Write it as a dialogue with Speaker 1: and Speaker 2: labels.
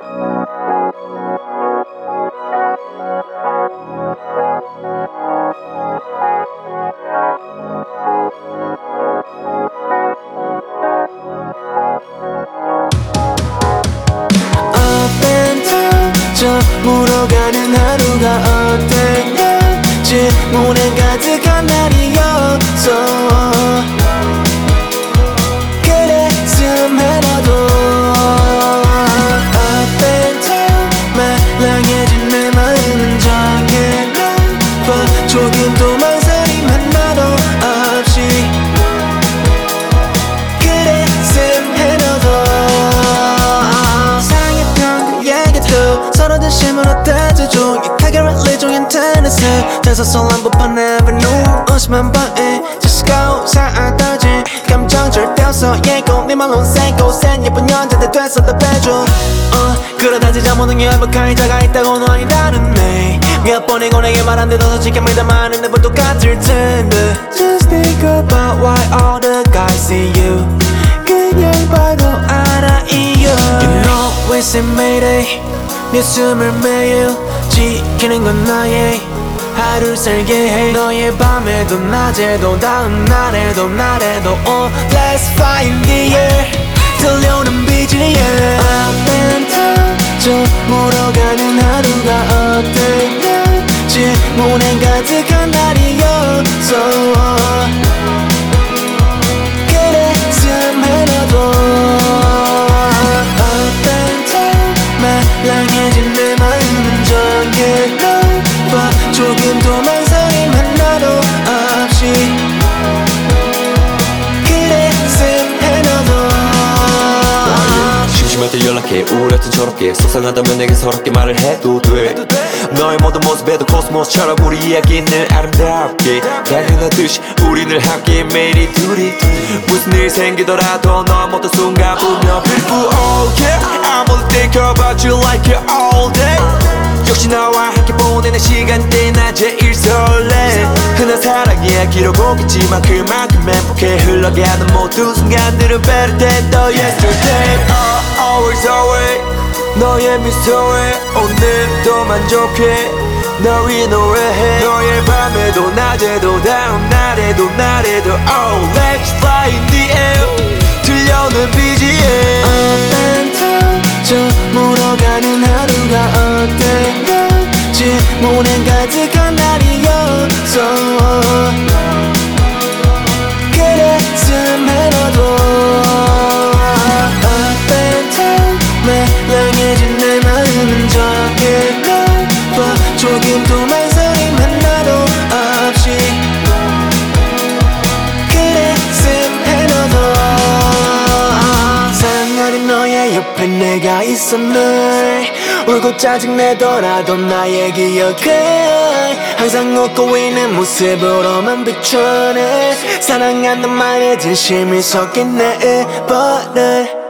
Speaker 1: 물어가는 하루가 어땠는지 모래 가득한 날이었어. 그랬음 해도 Up and down 말랑해진 내 마음은 정해놓은 봐. 조금도 망설임 하나도 없이 그랬음 해도 상했던 그 얘기도 서로 진심으로 따져줘. 약하게 relate 인터넷에 대서설 한 법한 avenue 오시만 봐에 just go 사아떨지 감정 절대 없어 예고 네 말로 세고 센 예쁜 여자들 돼서 답해줘. 그러다 진짜 모든 게 완벽한 자가 있다고 너 아니다는데 몇 번이고 내게 말한데도 솔직히 믿어만 했는데 뭘 똑같을 텐데 Just think about why all the guys see you 그냥 봐도 알아 이유 You know we say mayday 네 숨을 매일 지키는 건 나의 하루를 살게 해. 너의 밤에도 낮에도 다음 날에도 Oh let's fly in the air 들려오는 BGM Up and down 저 물어가는 하루가 어땠는지 모래 가득한 날이었어. 그랬음 해도 Up and down 말랑해진 내 마음은 정해놓은 봐. 조금도 망설임 하나도 없이 그랬음 해도
Speaker 2: 심심할 때 연락해 우울했던 저렇게 속상하다면 내게 서럽게 말을 해도 돼. 너의 모든 모습에도 코스모스처럼 우리 이야기는 아름답게 당연하듯이 우리 늘 함께 매일이 둘이 무슨 일 생기더라도 너와 모든 순간 보며 beautiful oh yeah I wanna think about you like it all day. 역시 너와 함께 보내는 시간대 나 제일 설레. 흔한 사랑 이야기로 보겠지만 그만큼 행복해. 흘러가는 모든 순간들은 better than the yesterday Always always 너의 미소에 오늘도 만족해. 널 위 노래해. 너의 밤에도 낮에도 다음 날에도 Oh let's fly in the air 들려오는 BGM
Speaker 1: Up and down 저 물어가는 하루가 어땠는지 모래 가득한 날이었어. 그랬음 해도 Up and down 말랑해진 내 마음은 정해놓은 봐. 조금도 망설임 하나도 없이 그랬음 해도 상어린 너의 옆에 내가 있어. 늘 울고 짜증내더라도 나의 기억에 항상 웃고 있는 모습으로만 비춰내. 사랑한단 말에 진심이 섞인 내 버릇